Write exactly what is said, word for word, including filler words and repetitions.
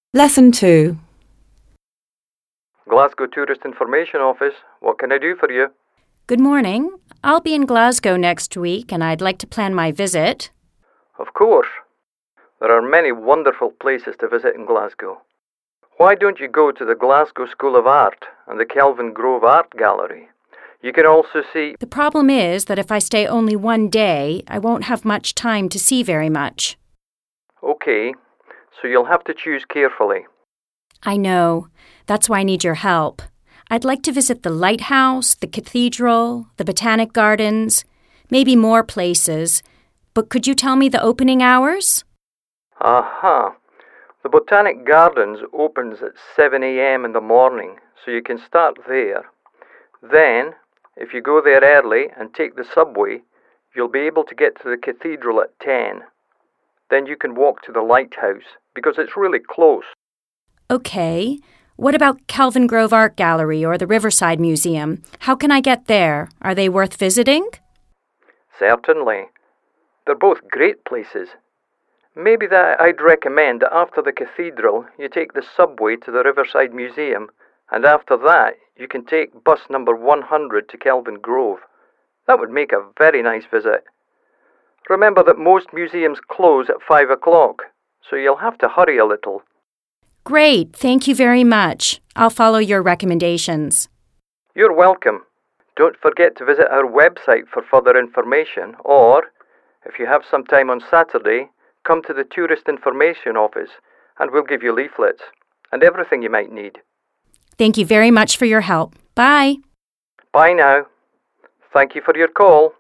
Lesson two. Glasgow Tourist Information Office. What can I do for you? Good morning. I'll be in Glasgow next week and I'd like to plan my visit. Of course. There are many wonderful places to visit in Glasgow. Why don't you go to the Glasgow School of Art and the Kelvin Grove Art Gallery? You can also see... The problem is that if I stay only one day, I won't have much time to see very much. Okay, so you'll have to choose carefully. I know. That's why I need your help. I'd like to visit the lighthouse, the cathedral, the botanic gardens, maybe more places. But could you tell me the opening hours? Aha. The Botanic Gardens opens at seven a.m. in the morning, so you can start there. Then, if you go there early and take the subway, you'll be able to get to the cathedral at ten. Then you can walk to the lighthouse, because it's really close. Okay. What about Kelvin Grove Art Gallery or the Riverside Museum? How can I get there? Are they worth visiting? Certainly. They're both great places. Maybe that I'd recommend that after the cathedral, you take the subway to the Riverside Museum, and after that, you can take bus number one hundred to Kelvin Grove. That would make a very nice visit. Remember that most museums close at five o'clock, so you'll have to hurry a little. Great. Thank you very much. I'll follow your recommendations. You're welcome. Don't forget to visit our website for further information, or, if you have some time on Saturday, come to the Tourist Information Office and we'll give you leaflets and everything you might need. Thank you very much for your help. Bye. Bye now. Thank you for your call.